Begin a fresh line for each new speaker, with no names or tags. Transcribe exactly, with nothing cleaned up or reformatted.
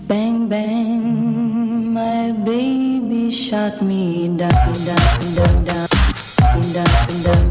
Bang, bang, my baby shot me down, down, down, down, down, down.